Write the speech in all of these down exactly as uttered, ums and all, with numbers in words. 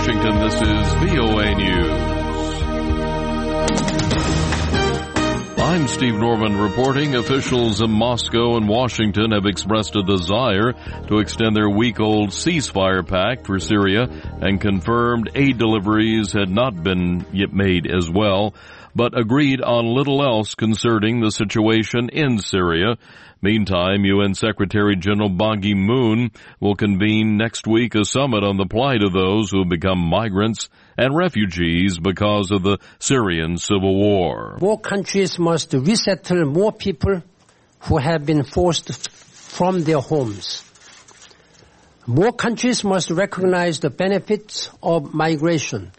Washington, this is V O A News. I'm Steve Norman reporting. Officials in Moscow and Washington have expressed a desire to extend their week-old ceasefire pact for Syria and confirmed aid deliveries had not been yet made as well, but agreed on little else concerning the situation in Syria. Meantime, U N Secretary General Ban Ki-moon will convene next week a summit on the plight of those who have become migrants and refugees because of the Syrian civil war. More countries must resettle more people who have been forced from their homes. More countries must recognize the benefits of migration.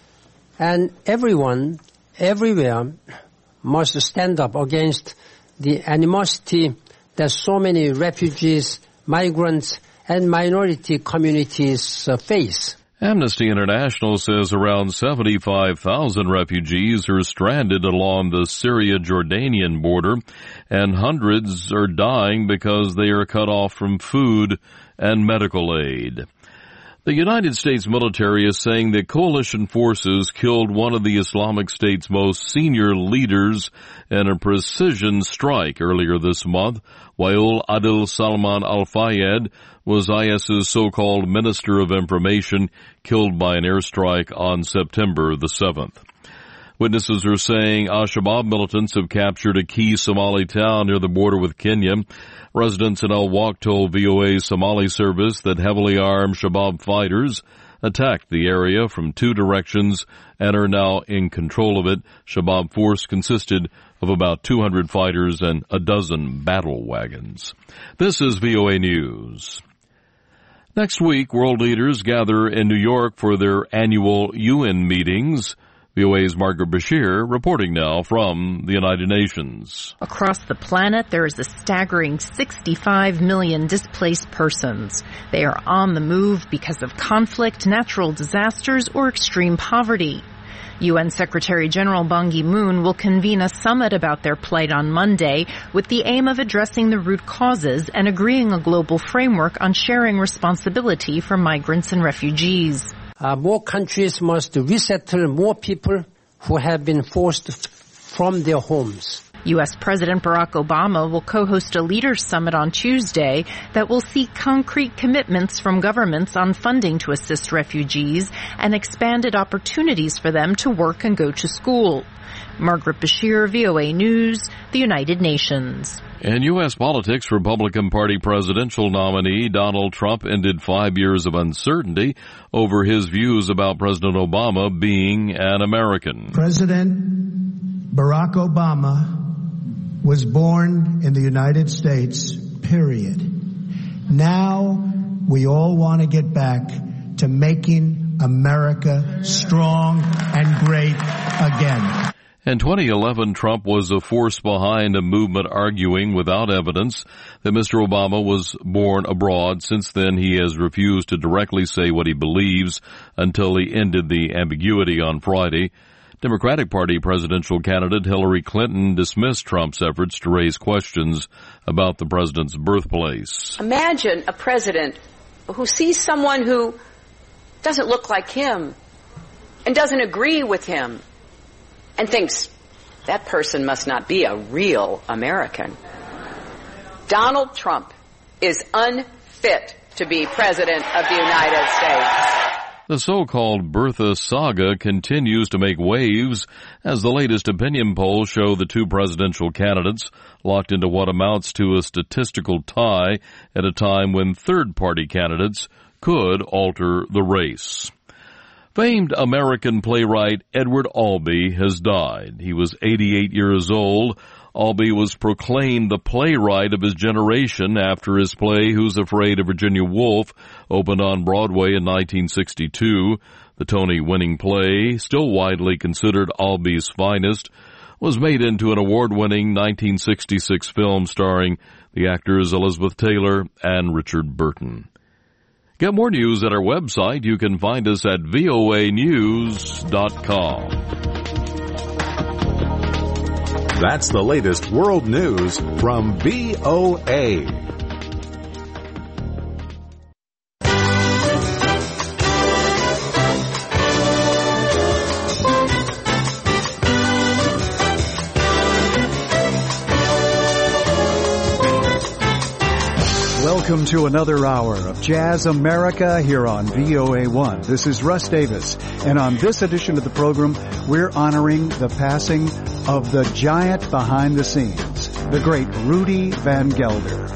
And everyone, everywhere, must stand up against the animosity that so many refugees, migrants, and minority communities uh, face. Amnesty International says around seventy-five thousand refugees are stranded along the Syria-Jordanian border, and hundreds are dying because they are cut off from food and medical aid. The United States military is saying that coalition forces killed one of the Islamic State's most senior leaders in a precision strike earlier this month. Wael Adil Salman al-Fayed was IS's so-called Minister of Information, killed by an airstrike on September the seventh. Witnesses are saying al-Shabaab militants have captured a key Somali town near the border with Kenya. Residents in El Wak told V O A Somali service that heavily armed Shabaab fighters attacked the area from two directions and are now in control of it. Shabaab force consisted of about two hundred fighters and a dozen battle wagons. This is V O A News. Next week, world leaders gather in New York for their annual U N meetings. V O A's Margaret Bashir reporting now from the United Nations. Across the planet, there is a staggering sixty-five million displaced persons. They are on the move because of conflict, natural disasters, or extreme poverty. U N Secretary General Ban Ki-moon will convene a summit about their plight on Monday with the aim of addressing the root causes and agreeing a global framework on sharing responsibility for migrants and refugees. Uh, more countries must resettle more people who have been forced f- from their homes. U S President Barack Obama will co-host a leaders' summit on Tuesday that will seek concrete commitments from governments on funding to assist refugees and expanded opportunities for them to work and go to school. Margaret Bashir, V O A News, the United Nations. In U S politics, Republican Party presidential nominee Donald Trump ended five years of uncertainty over his views about President Obama being an American. President Barack Obama was born in the United States, period. Now we all want to get back to making America strong and great again. In twenty eleven, Trump was a force behind a movement arguing without evidence that Mister Obama was born abroad. Since then, he has refused to directly say what he believes until he ended the ambiguity on Friday. Democratic Party presidential candidate Hillary Clinton dismissed Trump's efforts to raise questions about the president's birthplace. Imagine a president who sees someone who doesn't look like him and doesn't agree with him and thinks, that person must not be a real American. Donald Trump is unfit to be President of the United States. The so-called birther saga continues to make waves as the latest opinion polls show the two presidential candidates locked into what amounts to a statistical tie at a time when third-party candidates could alter the race. Famed American playwright Edward Albee has died. He was eighty-eight years old. Albee was proclaimed the playwright of his generation after his play Who's Afraid of Virginia Woolf opened on Broadway in nineteen sixty-two. The Tony-winning play, still widely considered Albee's finest, was made into an award-winning nineteen sixty-six film starring the actors Elizabeth Taylor and Richard Burton. Get more news at our website. You can find us at V O A news dot com. That's the latest world news from V O A. Welcome to another hour of Jazz America here on V O A one. This is Russ Davis, and on this edition of the program, we're honoring the passing of the giant behind the scenes, the great Rudy Van Gelder.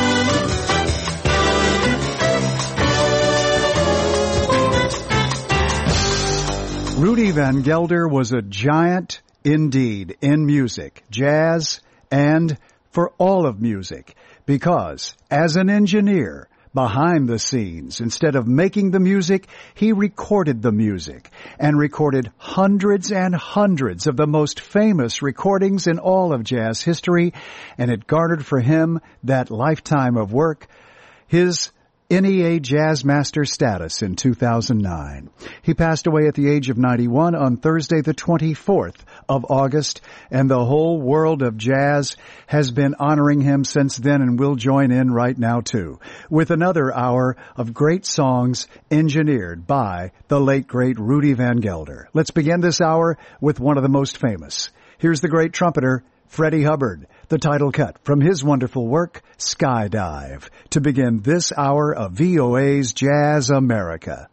Rudy Van Gelder was a giant indeed in music, jazz, and for all of music, because as an engineer behind the scenes, instead of making the music, he recorded the music and recorded hundreds and hundreds of the most famous recordings in all of jazz history, and it garnered for him that lifetime of work, his N E A Jazz Master status in two thousand nine. He passed away at the age of ninety-one on Thursday the twenty-fourth of August, and the whole world of jazz has been honoring him since then, and we'll join in right now too, with another hour of great songs engineered by the late great Rudy Van Gelder. Let's begin this hour with one of the most famous. Here's the great trumpeter, Freddie Hubbard, the title cut from his wonderful work, Skydive, to begin this hour of V O A's Jazz America.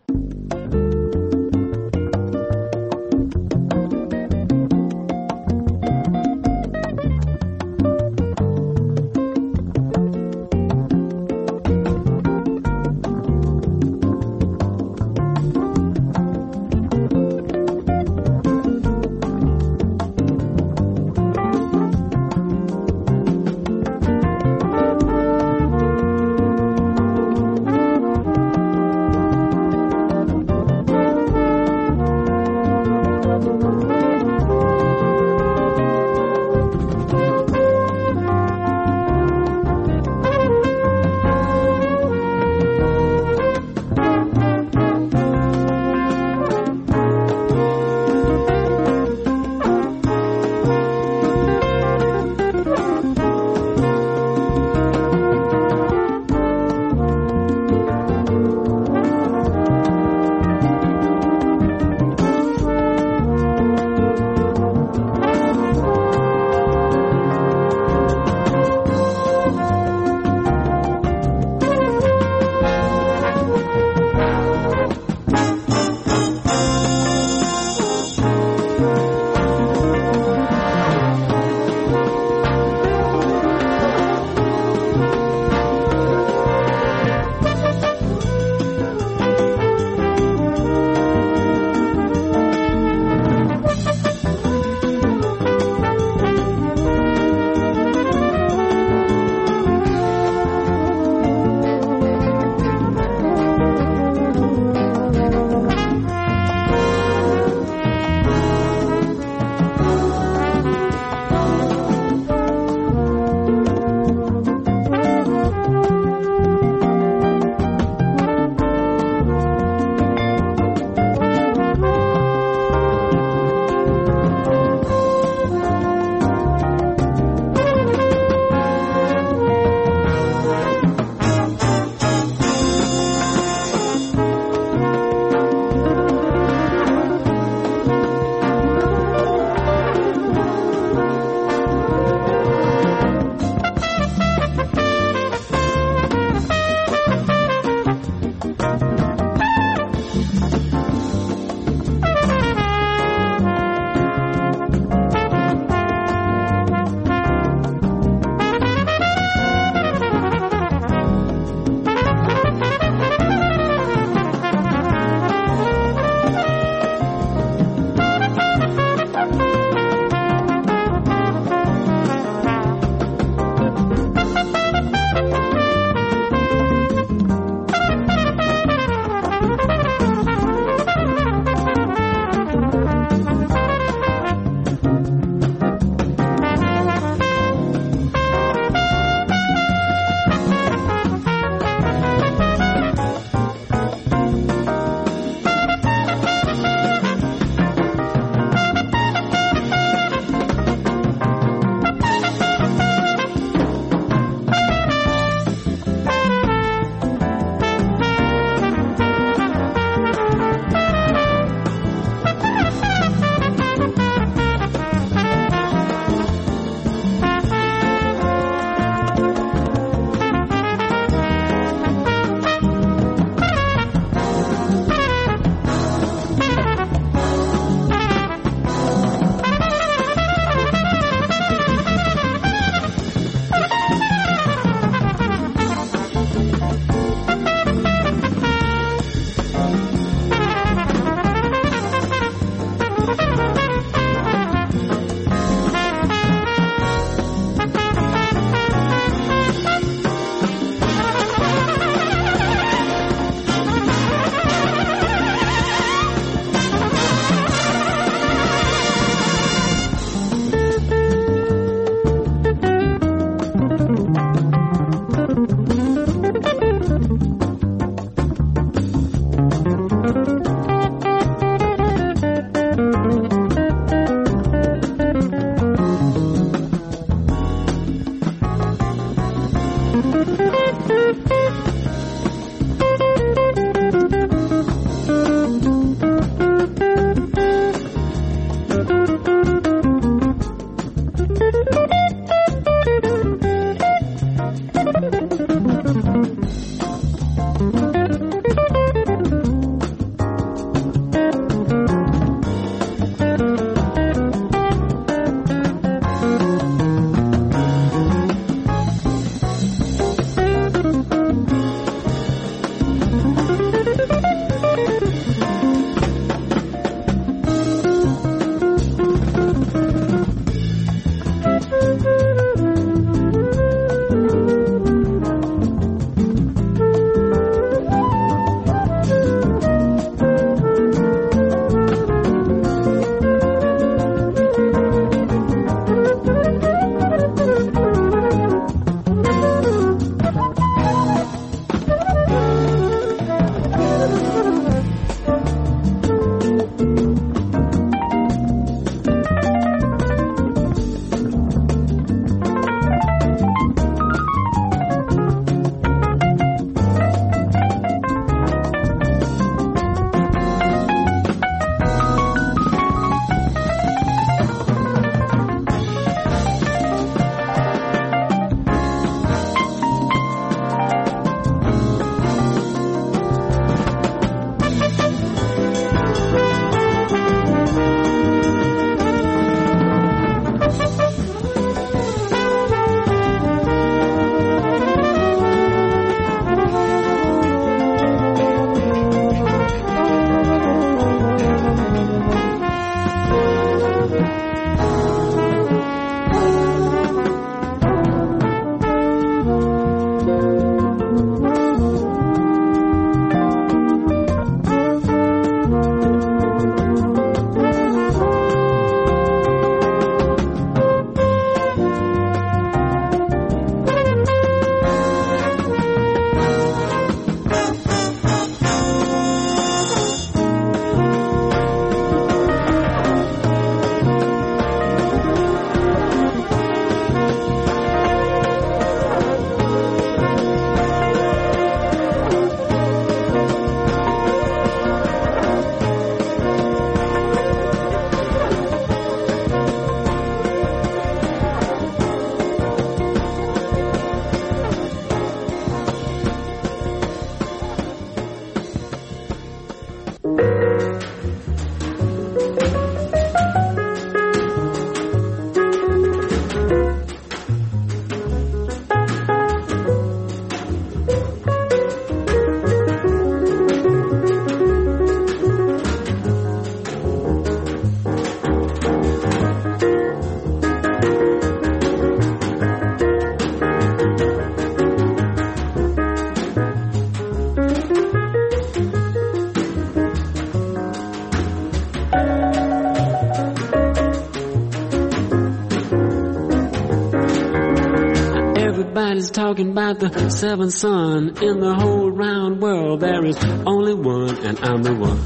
Everybody's talking about the seventh son. In the whole round world there is only one, and I'm the one.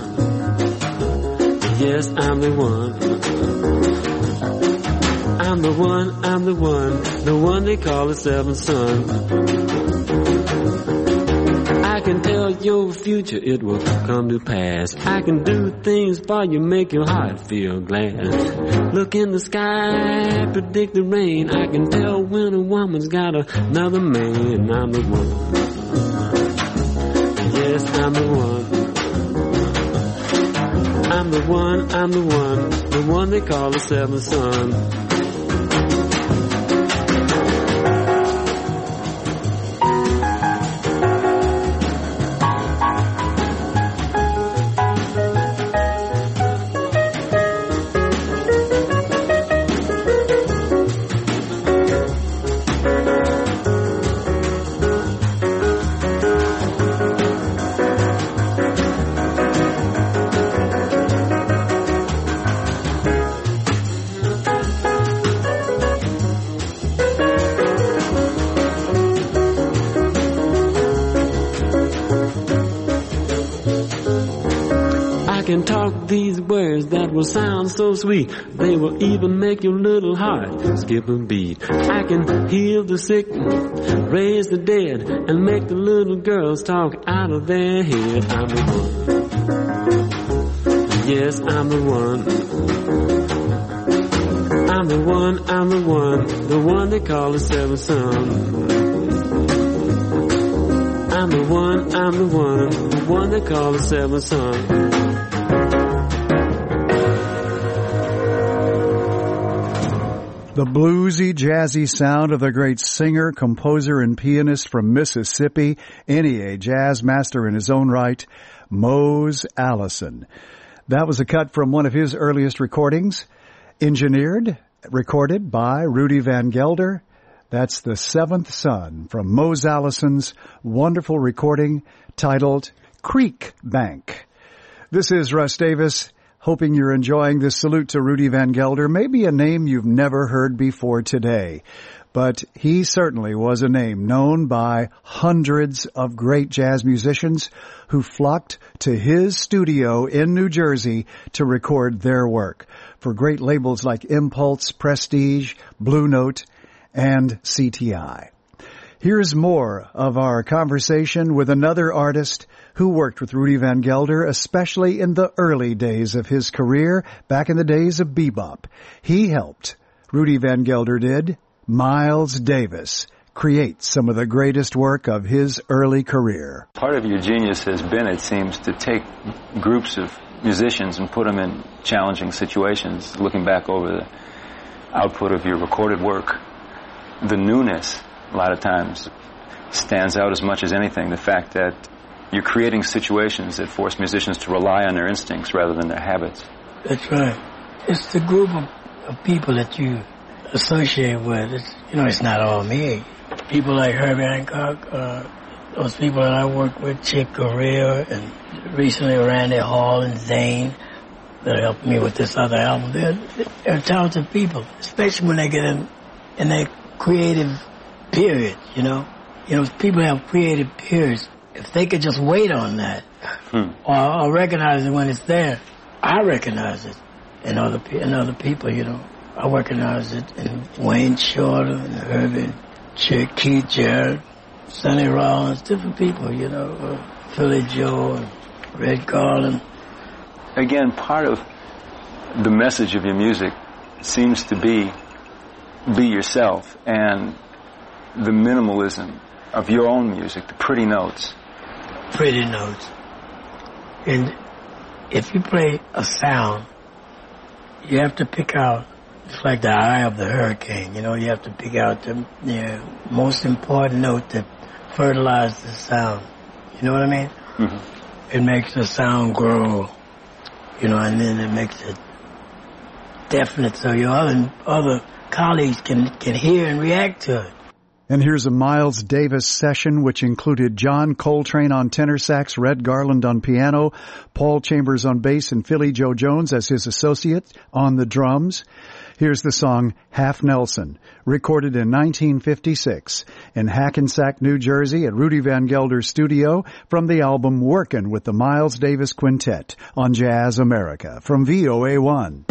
Yes, I'm the one. I'm the one, I'm the one, the one they call the seventh son. I can tell your future, it will come to pass. I can do things for you, make your heart feel glad. Look in the sky, predict the rain. I can tell when a woman's got another man. I'm the one. Yes, I'm the one. I'm the one, I'm the one, the one they call the seventh son. Talk these words that will sound so sweet. They will even make your little heart skip a beat. I can heal the sick, raise the dead, and make the little girls talk out of their head. I'm the one. Yes, I'm the one. I'm the one, I'm the one, the one they call the seventh son. I'm the one, I'm the one, the one they call the seventh son. The bluesy, jazzy sound of the great singer, composer, and pianist from Mississippi, N E A jazz master in his own right, Mose Allison. That was a cut from one of his earliest recordings, engineered, recorded by Rudy Van Gelder. That's The Seventh Son from Mose Allison's wonderful recording titled Creek Bank. This is Russ Davis. Hoping you're enjoying this salute to Rudy Van Gelder, maybe a name you've never heard before today. But he certainly was a name known by hundreds of great jazz musicians who flocked to his studio in New Jersey to record their work for great labels like Impulse, Prestige, Blue Note, and C T I. Here's more of our conversation with another artist who worked with Rudy Van Gelder, especially in the early days of his career, back in the days of bebop. He helped, Rudy Van Gelder did, Miles Davis create some of the greatest work of his early career. Part of your genius has been, it seems, to take groups of musicians and put them in challenging situations. Looking back over the output of your recorded work, the newness, a lot of times, stands out as much as anything. The fact that you're creating situations that force musicians to rely on their instincts rather than their habits. That's right. It's the group of, of people that you associate with. It's, you know, it's not all me. People like Herbie Hancock, uh, those people that I work with, Chick Corea, and recently Randy Hall and Zane, that helped me with this other album. They're, they're talented people, especially when they get in, in that creative period, you know. You know, people have creative periods. If they could just wait on that, hmm. or, or recognize it when it's there, I recognize it in other in other people. You know, I recognize it in Wayne Shorter and Herbie, Chick, Keith Jarrett, Sonny Rollins, different people. You know, uh, Philly Joe and Red Garland. Again, part of the message of your music seems to be be yourself, and the minimalism of your own music, the pretty notes. Pretty notes. And if you play a sound, you have to pick out, it's like the eye of the hurricane, you know, you have to pick out the, the most important note that fertilizes the sound. You know what I mean? Mm-hmm. It makes the sound grow, you know, and then it makes it definite so your other, other colleagues can, can hear and react to it. And here's a Miles Davis session which included John Coltrane on tenor sax, Red Garland on piano, Paul Chambers on bass, and Philly Joe Jones as his associate on the drums. Here's the song Half Nelson, recorded in nineteen fifty-six in Hackensack, New Jersey at Rudy Van Gelder's studio from the album Workin' with the Miles Davis Quintet on Jazz America from V O A one.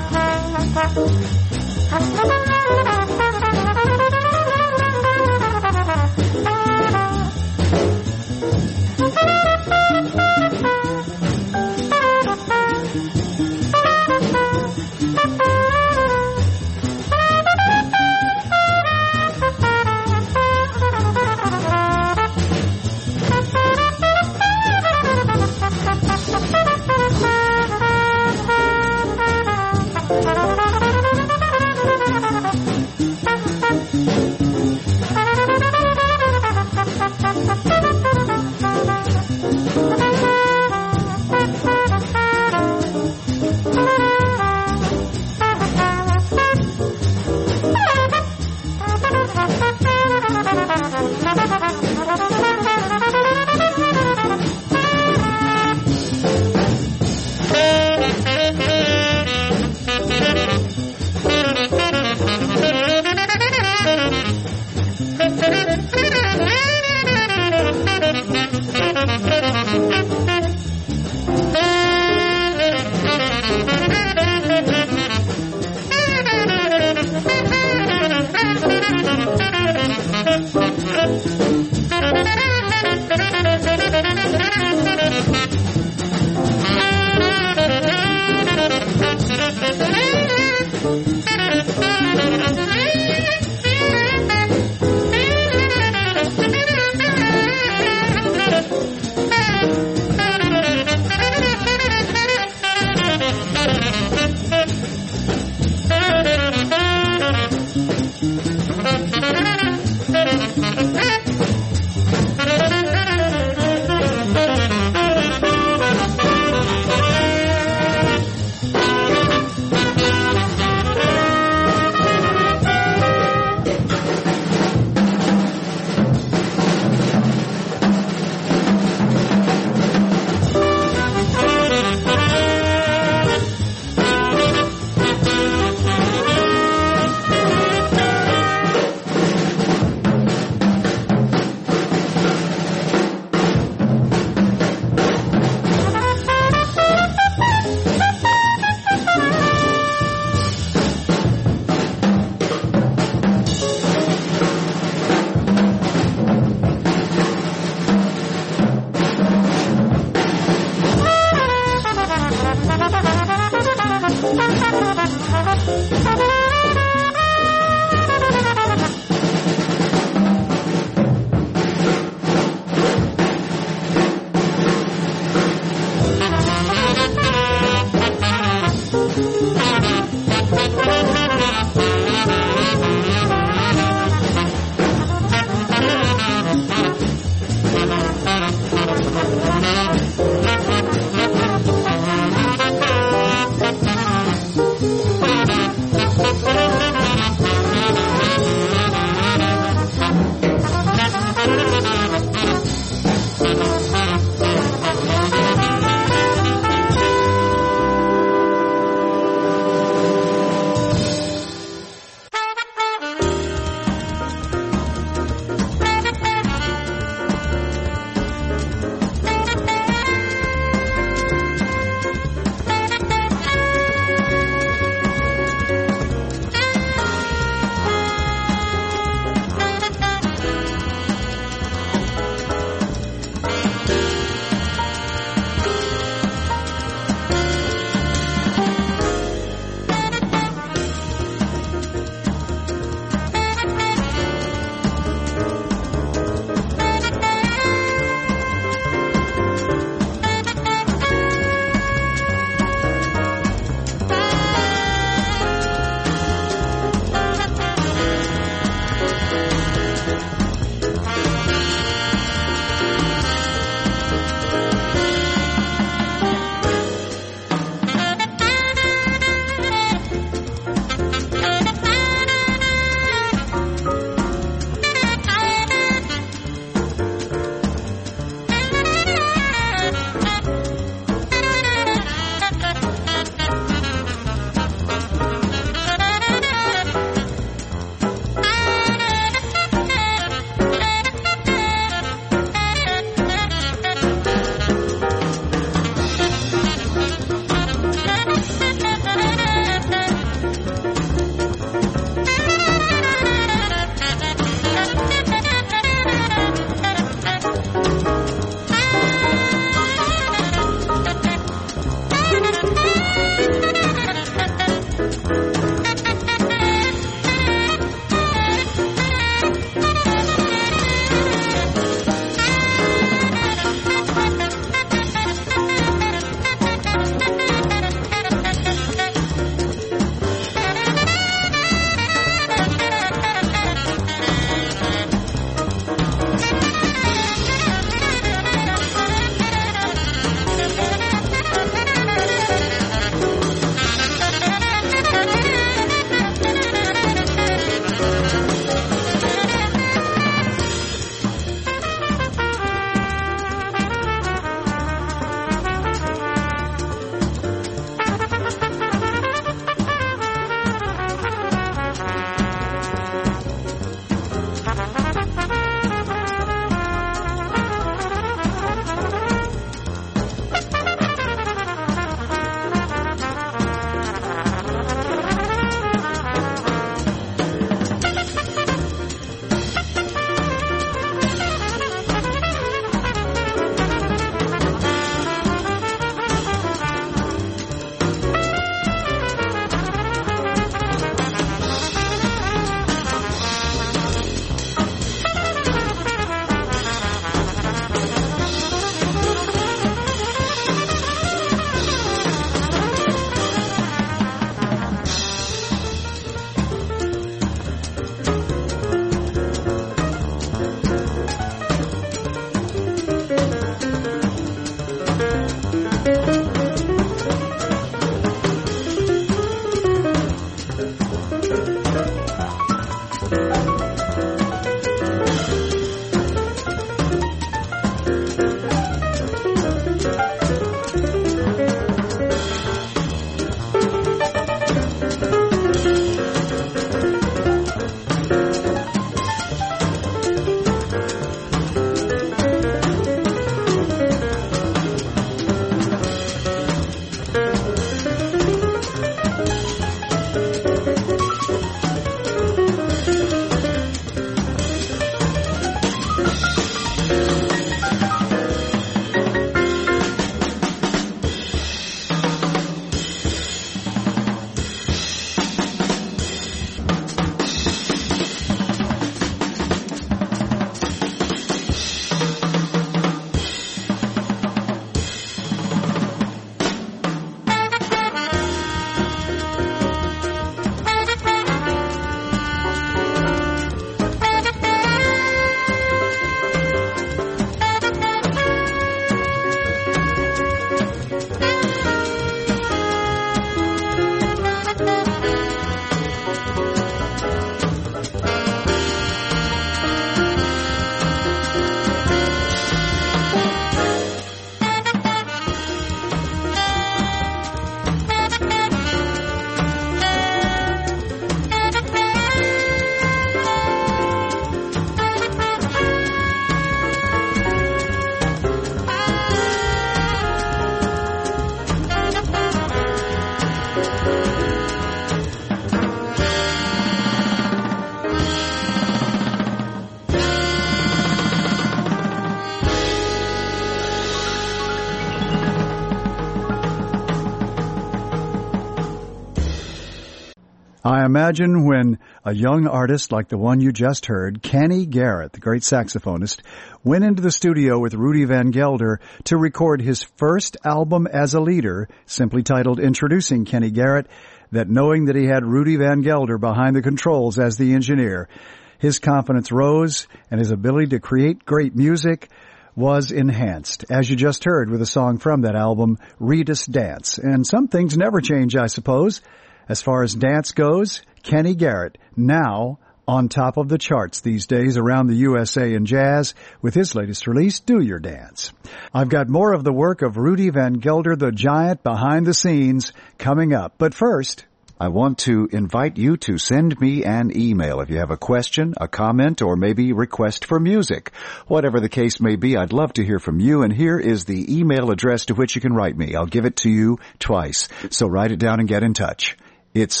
I imagine when a young artist like the one you just heard, Kenny Garrett, the great saxophonist, went into the studio with Rudy Van Gelder to record his first album as a leader, simply titled Introducing Kenny Garrett, that knowing that he had Rudy Van Gelder behind the controls as the engineer, his confidence rose and his ability to create great music was enhanced, as you just heard with a song from that album, Rita's Dance. And some things never change, I suppose. As far as dance goes, Kenny Garrett, now on top of the charts these days around the U S A in jazz with his latest release, Do Your Dance. I've got more of the work of Rudy Van Gelder, the giant behind the scenes, coming up. But first, I want to invite you to send me an email if you have a question, a comment, or maybe request for music. Whatever the case may be, I'd love to hear from you, and here is the email address to which you can write me. I'll give it to you twice, so write it down and get in touch. It's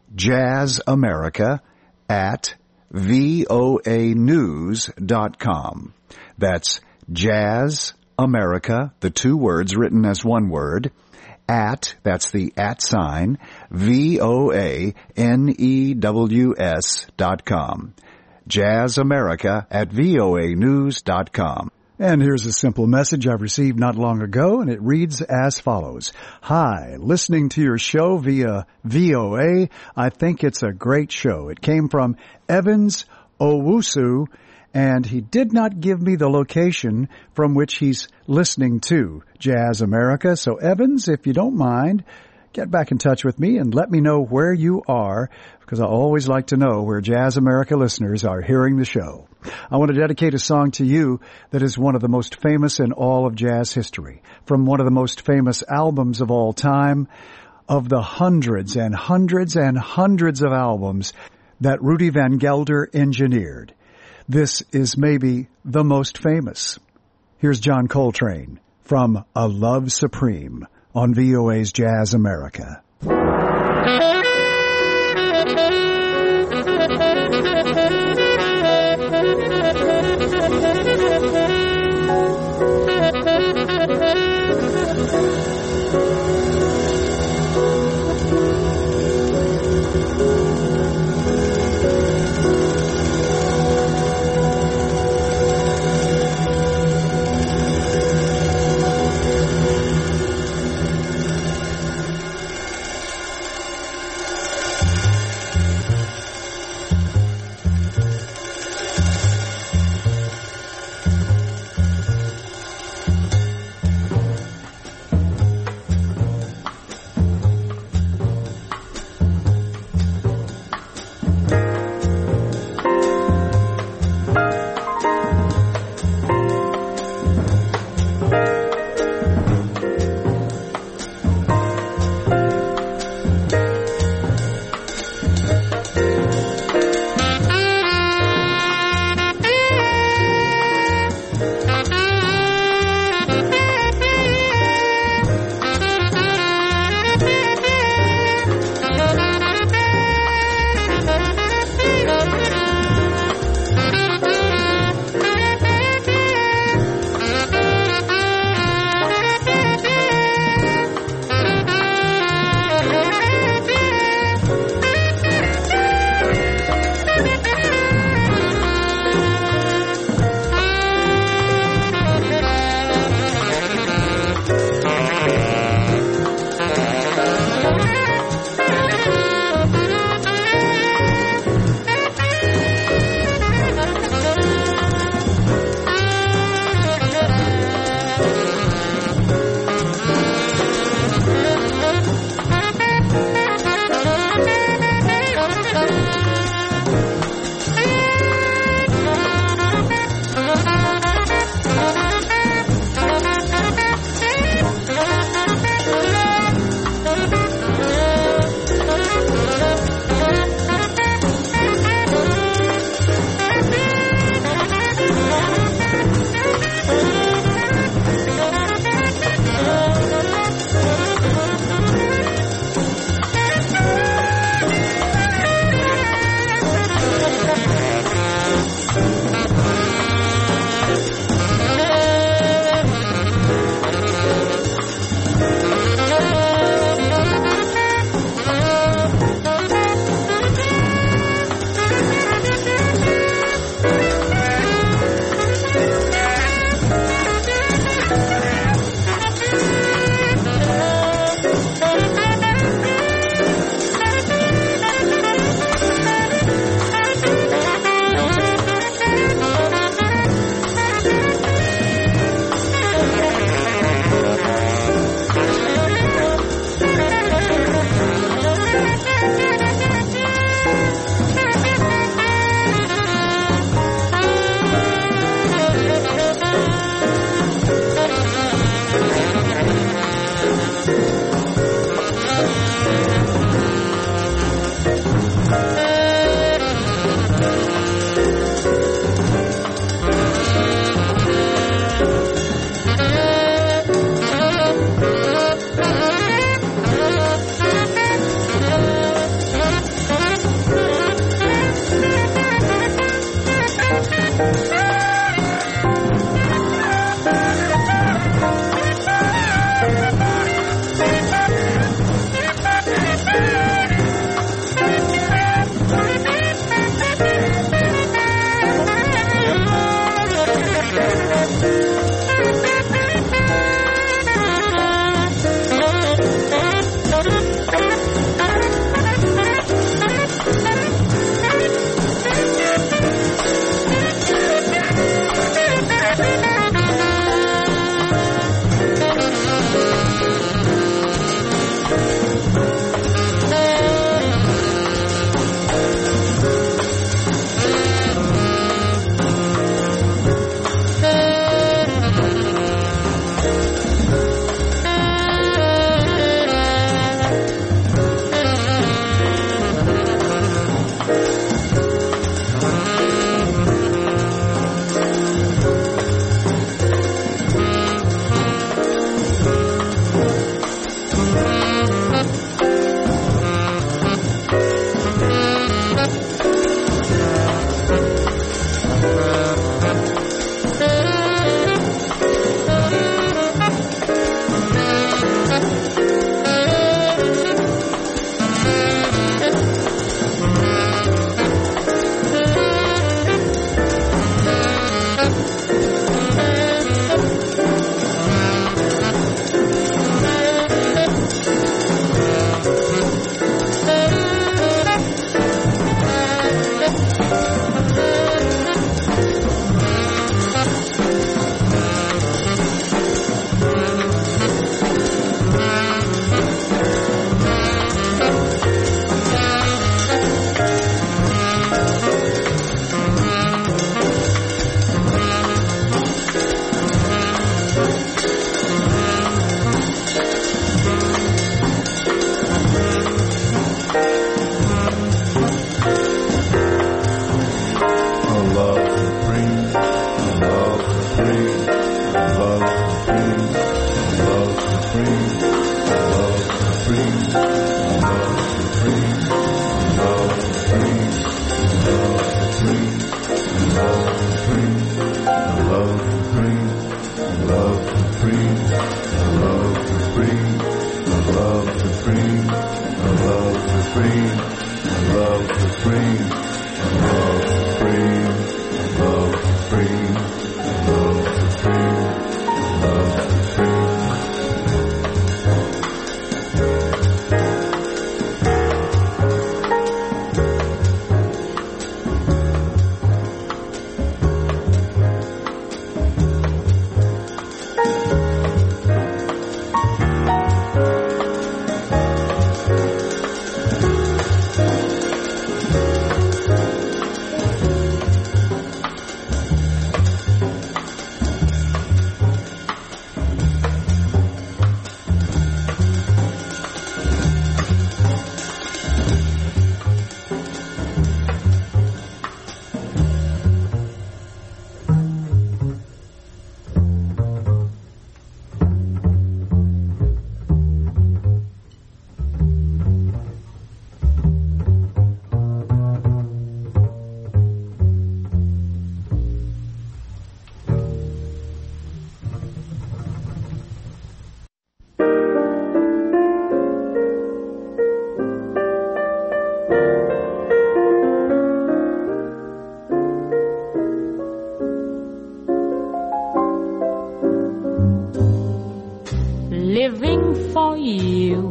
jazzamerica at voa news dot com. That's jazzamerica, the two words written as one word, at, that's the at sign, V O A N E W S dot com. jazzamerica at voa news dot com. And here's a simple message I've received not long ago, and it reads as follows. Hi, listening to your show via V O A. I think it's a great show. It came from Evans Owusu, and he did not give me the location from which he's listening to Jazz America. So, Evans, if you don't mind, get back in touch with me and let me know where you are, because I always like to know where Jazz America listeners are hearing the show. I want to dedicate a song to you that is one of the most famous in all of jazz history, from one of the most famous albums of all time, of the hundreds and hundreds and hundreds of albums that Rudy Van Gelder engineered. This is maybe the most famous. Here's John Coltrane from A Love Supreme on V O A's Jazz America. free, love for free, love for free, love for free, love for free, love for free. Living for you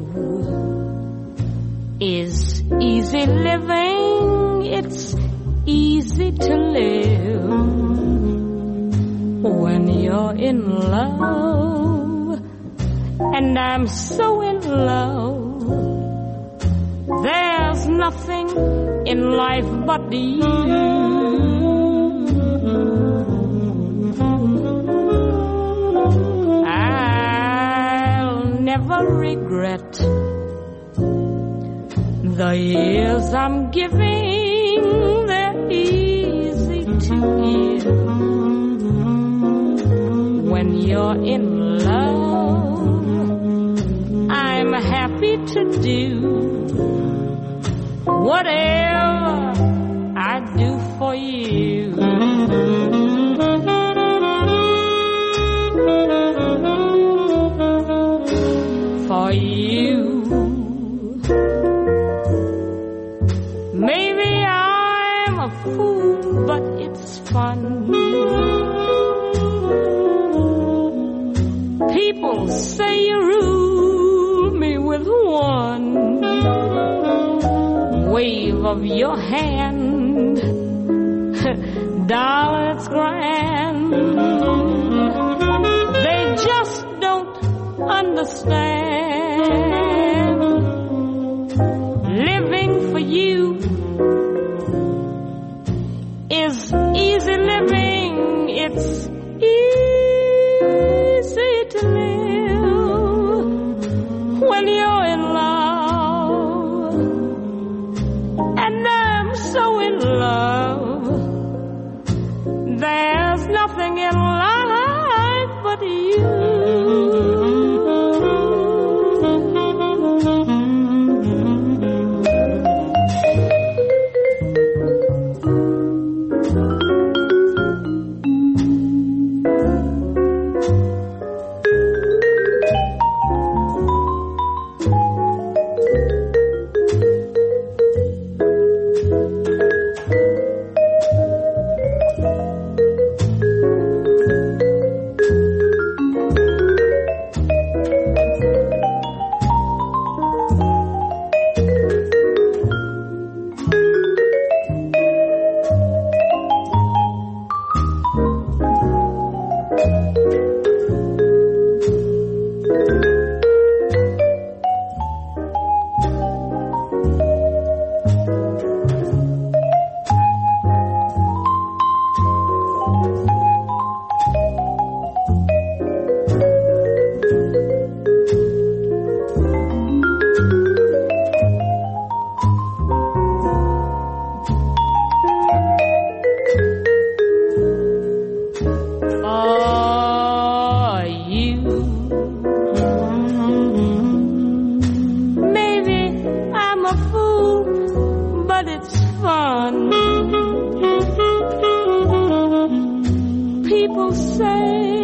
is easy living. It's easy to live when you're in love. And I'm so in love. There's nothing in life but you. Never regret the years I'm giving. They're easy to give when you're in love. I'm happy to do whatever I do for you. For you. Maybe I'm a fool, but it's fun. People say you rule me with one wave of your hand. Darling, it's grand. They just don't understand. Living for you is easy living. It's easy to live when you're in love. And I'm so in love. There's nothing in life but you.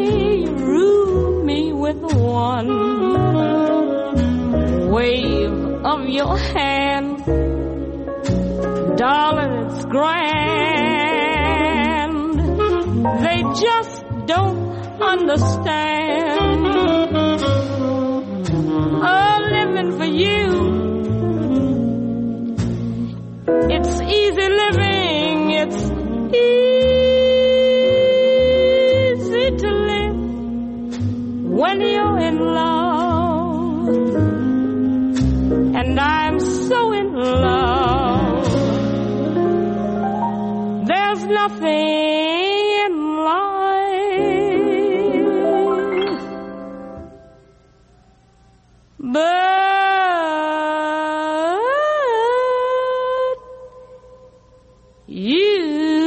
One wave of your hand. Darling, it's grand. They just don't understand. Oh, living for you, it's easy living, it's easy to live when you're in love, and I'm so in love. There's nothing in life but you.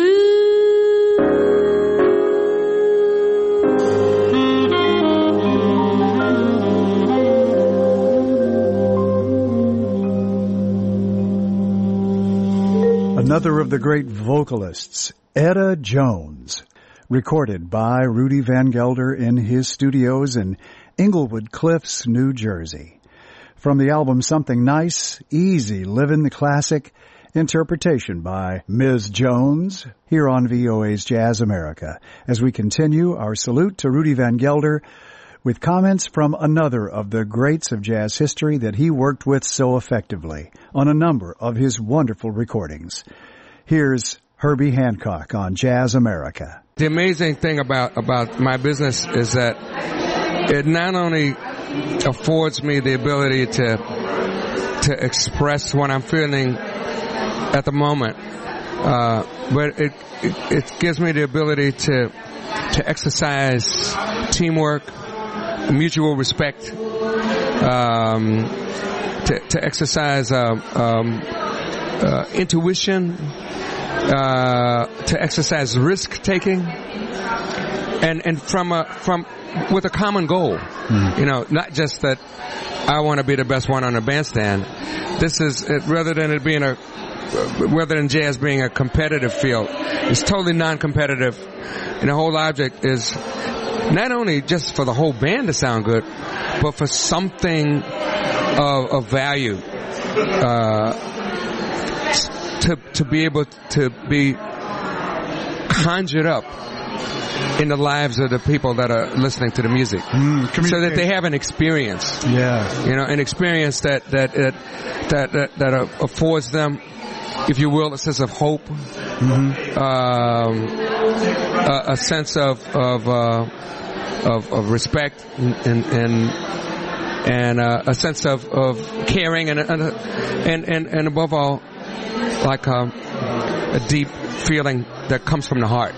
Another of the great vocalists, Etta Jones, recorded by Rudy Van Gelder in his studios in Englewood Cliffs, New Jersey. From the album Something Nice, Easy Livin' the Classic, interpretation by Miz Jones, here on V O A's Jazz America, as we continue our salute to Rudy Van Gelder with comments from another of the greats of jazz history that he worked with so effectively on a number of his wonderful recordings. Here's Herbie Hancock on Jazz America. The amazing thing about, about my business is that it not only affords me the ability to to express what I'm feeling at the moment, uh, but it, it it gives me the ability to to exercise teamwork, mutual respect, um, to, to exercise uh, um, uh, intuition, uh, to exercise risk taking, and and from a from with a common goal. Mm. You know, not just that I want to be the best one on the bandstand. This is rather than it being a rather than jazz being a competitive field, it's totally non-competitive, and the whole object is not only just for the whole band to sound good, but for something of, of value, uh, to to be able to be conjured up in the lives of the people that are listening to the music, mm, so that they have an experience. Yeah, you know, an experience that that that that that, that affords them, if you will, a sense of hope, mm-hmm. um, a, a sense of of, uh, of of respect, and and and uh, a sense of of caring, and and and, and above all, like a, a deep feeling that comes from the heart.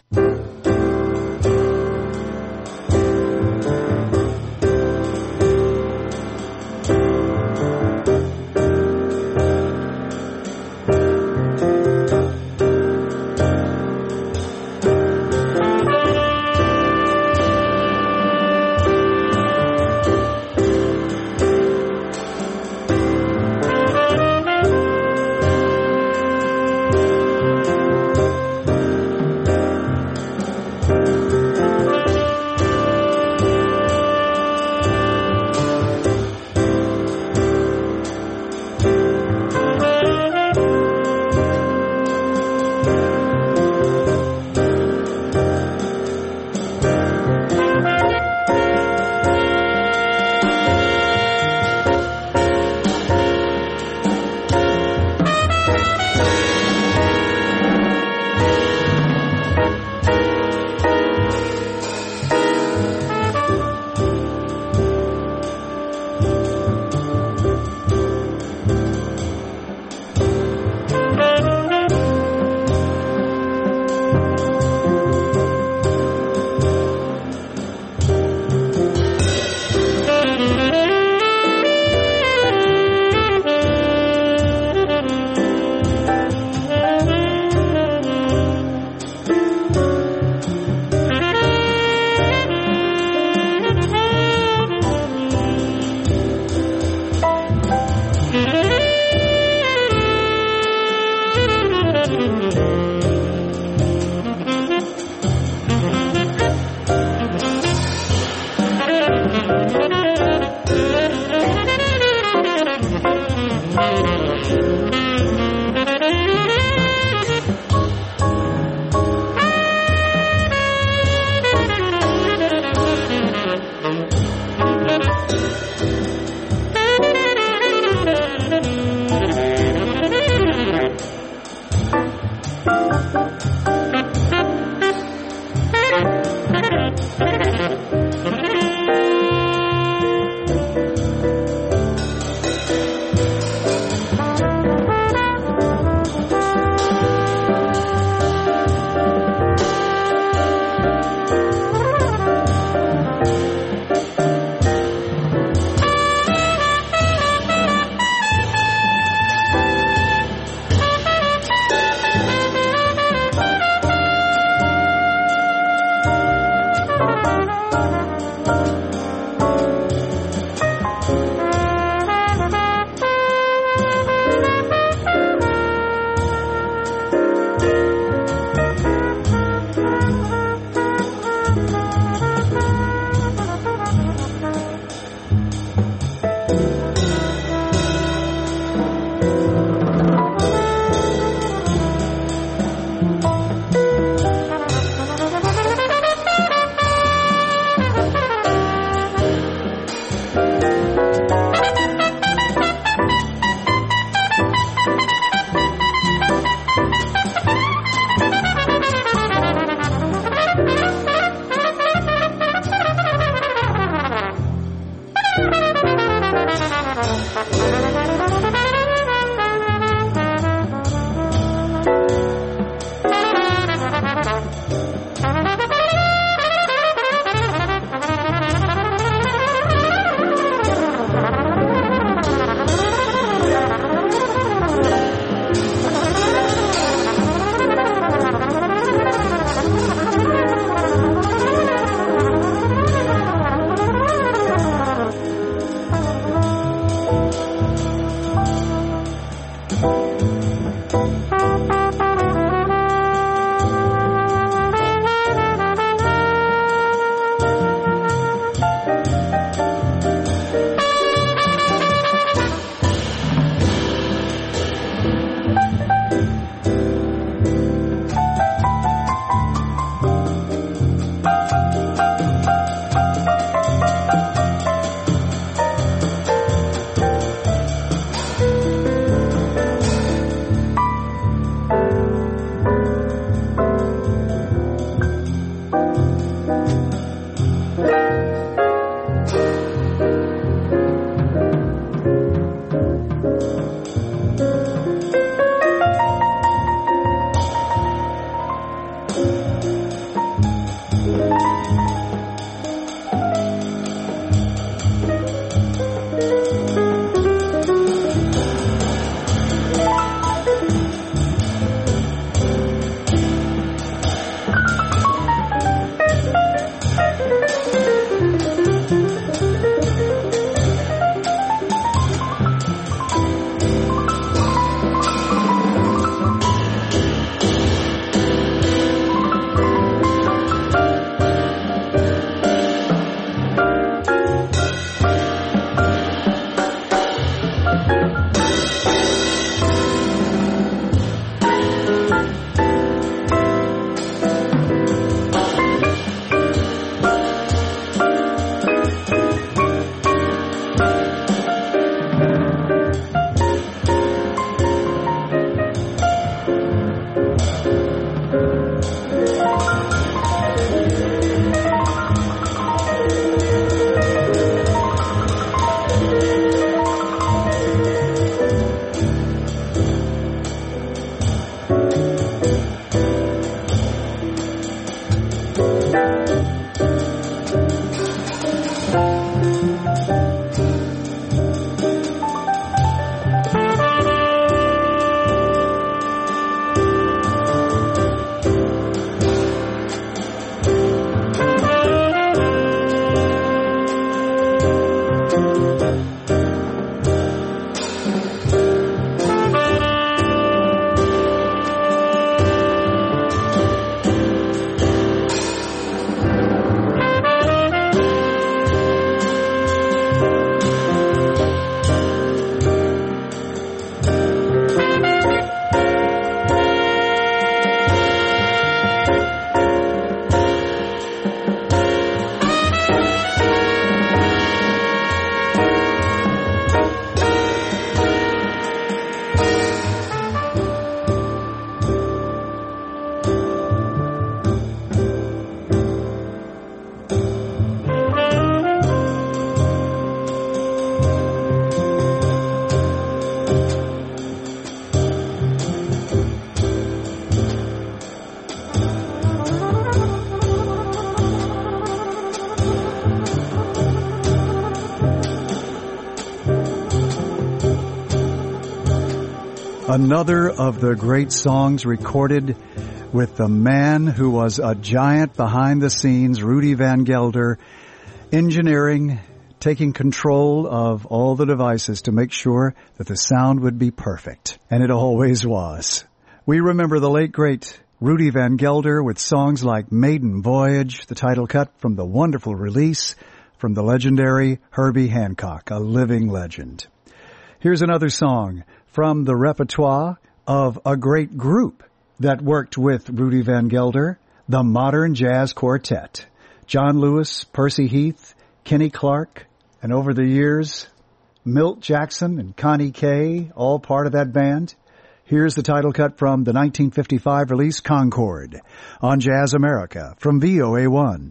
Another of the great songs recorded with the man who was a giant behind the scenes, Rudy Van Gelder, engineering, taking control of all the devices to make sure that the sound would be perfect. And it always was. We remember the late, great Rudy Van Gelder with songs like Maiden Voyage, the title cut from the wonderful release from the legendary Herbie Hancock, a living legend. Here's another song from the repertoire of a great group that worked with Rudy Van Gelder, the Modern Jazz Quartet. John Lewis, Percy Heath, Kenny Clark, and over the years, Milt Jackson and Connie Kay, all part of that band. Here's the title cut from the nineteen fifty-five release Concord on Jazz America from V O A one.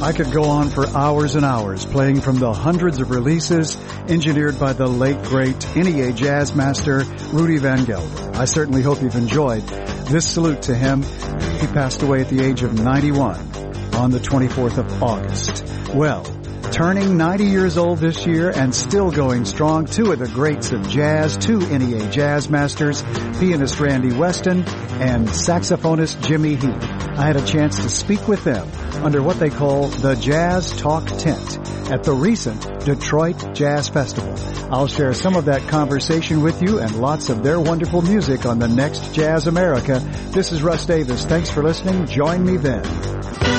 I could go on for hours and hours playing from the hundreds of releases engineered by the late, great N E A jazz master Rudy Van Gelder. I certainly hope you've enjoyed this salute to him. He passed away at the age of ninety-one on the twenty-fourth of August. Well, turning ninety years old this year and still going strong, two of the greats of jazz, two N E A jazz masters, pianist Randy Weston and saxophonist Jimmy Heath. I had a chance to speak with them under what they call the Jazz Talk Tent at the recent Detroit Jazz Festival. I'll share some of that conversation with you and lots of their wonderful music on the next Jazz America. This is Russ Davis. Thanks for listening. Join me then.